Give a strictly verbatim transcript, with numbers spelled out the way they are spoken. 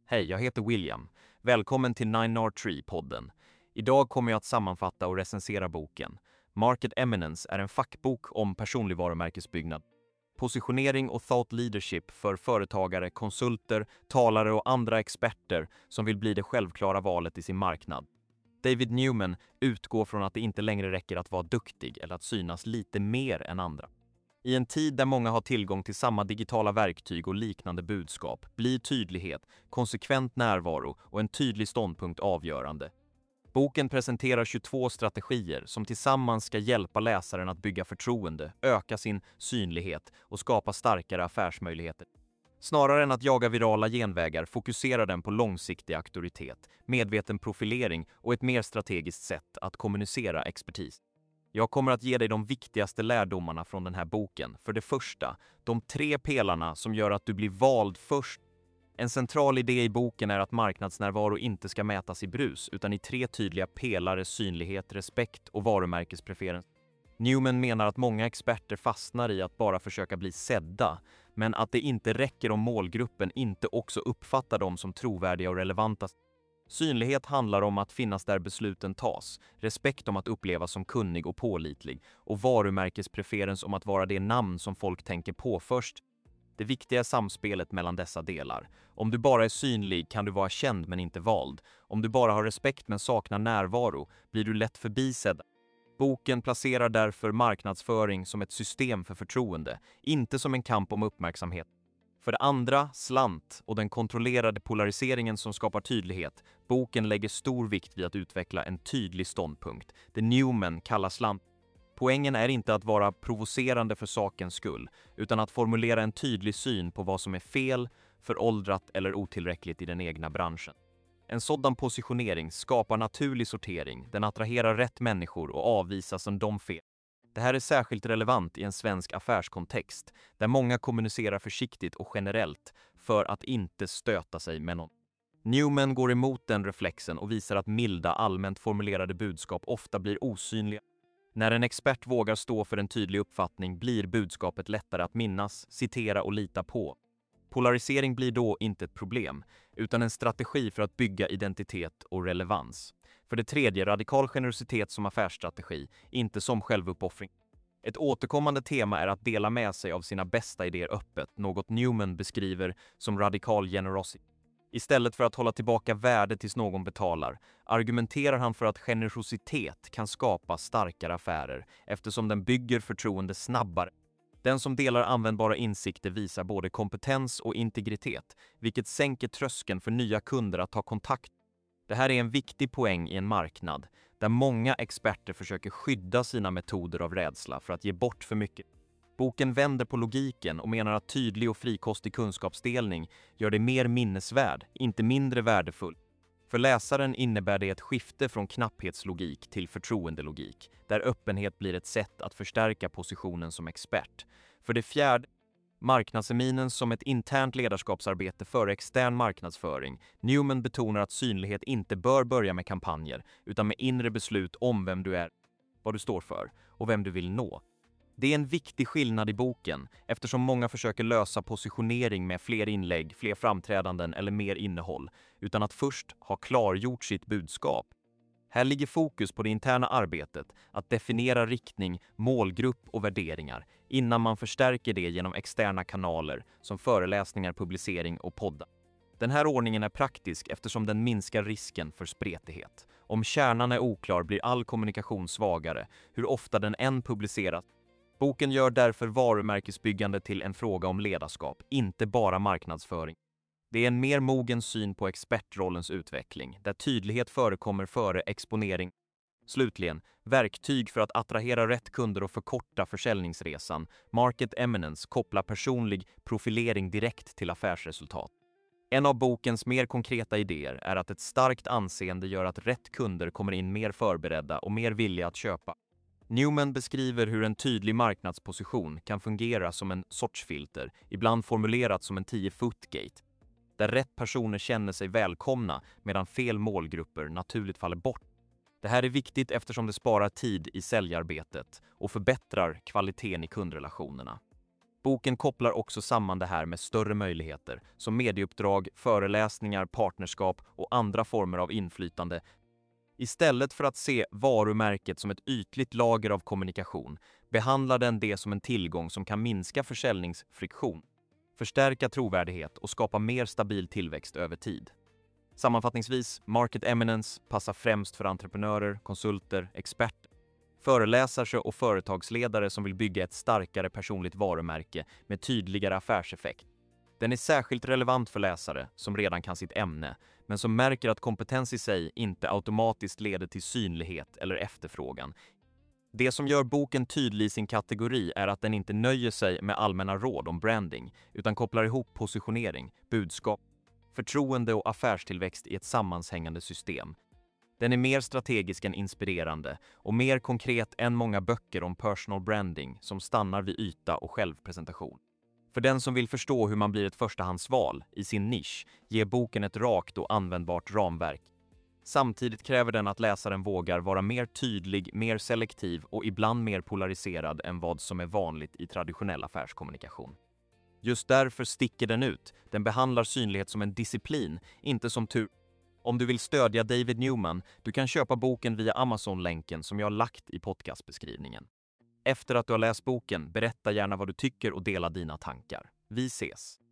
Hej, jag heter William. Välkommen till nine R tre-podden. Idag kommer jag att sammanfatta och recensera boken. Market Eminence är en fackbok om personlig varumärkesbyggnad. Positionering och thought leadership för företagare, konsulter, talare och andra experter som vill bli det självklara valet i sin marknad. David Newman utgår från att det inte längre räcker att vara duktig eller att synas lite mer än andra. I en tid där många har tillgång till samma digitala verktyg och liknande budskap blir tydlighet, konsekvent närvaro och en tydlig ståndpunkt avgörande. Boken presenterar tjugotvå strategier som tillsammans ska hjälpa läsaren att bygga förtroende, öka sin synlighet och skapa starkare affärsmöjligheter. Snarare än att jaga virala genvägar fokuserar den på långsiktig auktoritet, medveten profilering och ett mer strategiskt sätt att kommunicera expertis. Jag kommer att ge dig de viktigaste lärdomarna från den här boken. För det första, de tre pelarna som gör att du blir vald först. En central idé i boken är att marknadsnärvaro inte ska mätas i brus utan i tre tydliga pelare: synlighet, respekt och varumärkespreferens. Newman menar att många experter fastnar i att bara försöka bli sedda, men att det inte räcker om målgruppen inte också uppfattar dem som trovärdiga och relevanta. Synlighet handlar om att finnas där besluten tas, respekt om att upplevas som kunnig och pålitlig och varumärkespreferens om att vara det namn som folk tänker på först. Det viktiga är samspelet mellan dessa delar. Om du bara är synlig kan du vara känd men inte vald. Om du bara har respekt men saknar närvaro blir du lätt förbisedd. Boken placerar därför marknadsföring som ett system för förtroende, inte som en kamp om uppmärksamhet. För det andra, slant och den kontrollerade polariseringen som skapar tydlighet. Boken lägger stor vikt vid att utveckla en tydlig ståndpunkt. Det Newman kallar slant. Poängen är inte att vara provocerande för sakens skull, utan att formulera en tydlig syn på vad som är fel, föråldrat eller otillräckligt i den egna branschen. En sådan positionering skapar naturlig sortering, den attraherar rätt människor och avvisar som de fel. Det här är särskilt relevant i en svensk affärskontext, där många kommunicerar försiktigt och generellt för att inte stöta sig med någon. Newman går emot den reflexen och visar att milda, allmänt formulerade budskap ofta blir osynliga. När en expert vågar stå för en tydlig uppfattning blir budskapet lättare att minnas, citera och lita på. Polarisering blir då inte ett problem, utan en strategi för att bygga identitet och relevans. För det tredje, radikal generositet som affärsstrategi, inte som självuppoffring. Ett återkommande tema är att dela med sig av sina bästa idéer öppet, något Newman beskriver som radikal generosity. Istället för att hålla tillbaka värde tills någon betalar, argumenterar han för att generositet kan skapa starkare affärer eftersom den bygger förtroende snabbare. Den som delar användbara insikter visar både kompetens och integritet, vilket sänker tröskeln för nya kunder att ta kontakt. Det här är en viktig poäng i en marknad där många experter försöker skydda sina metoder av rädsla för att ge bort för mycket. Boken vänder på logiken och menar att tydlig och frikostig kunskapsdelning gör det mer minnesvärd, inte mindre värdefull. För läsaren innebär det ett skifte från knapphetslogik till förtroendelogik, där öppenhet blir ett sätt att förstärka positionen som expert. För det fjärde, marknadseminens som ett internt ledarskapsarbete för extern marknadsföring. Newman betonar att synlighet inte bör börja med kampanjer, utan med inre beslut om vem du är, vad du står för och vem du vill nå. Det är en viktig skillnad i boken, eftersom många försöker lösa positionering med fler inlägg, fler framträdanden eller mer innehåll, utan att först ha klargjort sitt budskap. Här ligger fokus på det interna arbetet, att definiera riktning, målgrupp och värderingar, innan man förstärker det genom externa kanaler som föreläsningar, publicering och poddar. Den här ordningen är praktisk eftersom den minskar risken för spretighet. Om kärnan är oklar blir all kommunikation svagare, hur ofta den än publiceras. Boken gör därför varumärkesbyggande till en fråga om ledarskap, inte bara marknadsföring. Det är en mer mogen syn på expertrollens utveckling, där tydlighet förekommer före exponering. Slutligen, verktyg för att attrahera rätt kunder och förkorta försäljningsresan. Market Eminence kopplar personlig profilering direkt till affärsresultat. En av bokens mer konkreta idéer är att ett starkt anseende gör att rätt kunder kommer in mer förberedda och mer villiga att köpa. Newman beskriver hur en tydlig marknadsposition kan fungera som en sorts filter, ibland formulerat som en tio-foot-gate, där rätt personer känner sig välkomna medan fel målgrupper naturligt faller bort. Det här är viktigt eftersom det sparar tid i säljarbetet och förbättrar kvaliteten i kundrelationerna. Boken kopplar också samman det här med större möjligheter, som medieuppdrag, föreläsningar, partnerskap och andra former av inflytande. Istället för att se varumärket som ett ytligt lager av kommunikation, behandlar den det som en tillgång som kan minska försäljningsfriktion, förstärka trovärdighet och skapa mer stabil tillväxt över tid. Sammanfattningsvis, Market Eminence passar främst för entreprenörer, konsulter, experter, föreläsare och företagsledare som vill bygga ett starkare personligt varumärke med tydligare affärseffekt. Den är särskilt relevant för läsare som redan kan sitt ämne, men som märker att kompetens i sig inte automatiskt leder till synlighet eller efterfrågan. Det som gör boken tydlig i sin kategori är att den inte nöjer sig med allmänna råd om branding, utan kopplar ihop positionering, budskap, förtroende och affärstillväxt i ett sammanhängande system. Den är mer strategisk än inspirerande och mer konkret än många böcker om personal branding som stannar vid yta och självpresentation. För den som vill förstå hur man blir ett förstahandsval i sin nisch ger boken ett rakt och användbart ramverk. Samtidigt kräver den att läsaren vågar vara mer tydlig, mer selektiv och ibland mer polariserad än vad som är vanligt i traditionell affärskommunikation. Just därför sticker den ut. Den behandlar synlighet som en disciplin, inte som tur. Om du vill stödja David Newman, du kan köpa boken via Amazon-länken som jag har lagt i podcastbeskrivningen. Efter att du har läst boken, berätta gärna vad du tycker och dela dina tankar. Vi ses!